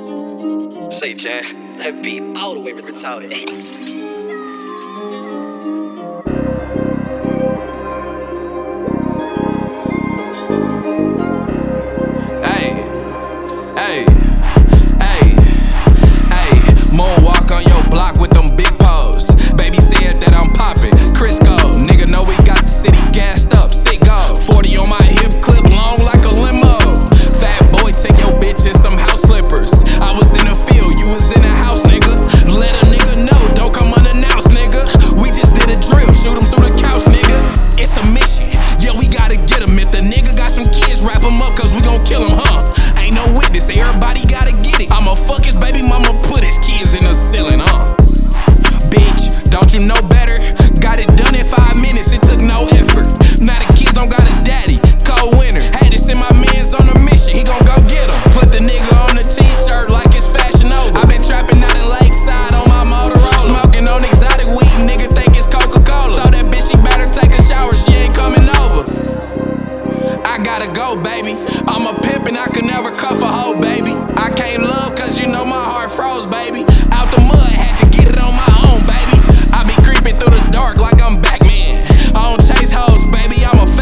Say, Chan, that beat all the way retarded. Moonwalk on your block with them big paws. Baby said that I'm poppin', Crisco. Nigga know we got the city gassed up, sick go. 40 on my hip, clip long like a limo. Fat boy, take your bitch in some house slippers. I was in the field, you was in the house, nigga. Let a nigga know, don't come unannounced, nigga. We just did a drill, shoot him through the couch, nigga. It's a mission, yeah, we gotta get him. If the nigga got some kids, wrap him up, cause we gon' kill him, huh? Ain't no witness, everybody gotta get it. I'ma fuck his baby mama, put his kids in the ceiling, huh? Bitch, don't you know better? Got it done in 5 minutes, it took no effort. Now the kids don't got a daddy, cold winter. Had to send my mans on a mission, he gon' go get him. Put the nigga on the t-shirt like it's fashion over. I been trapping out in Lakeside on my Motorola. Smoking on exotic weed, nigga think it's Coca-Cola. Told that bitch she better take a shower, she ain't coming over. I gotta go, baby. I'm a pimp and I can never cuff a hoe, baby. I can't love cause you know my heart froze, baby. Out the mud, had to get it on my own, baby. I be creeping through the dark like I'm Batman. I don't chase hoes, baby, I'm a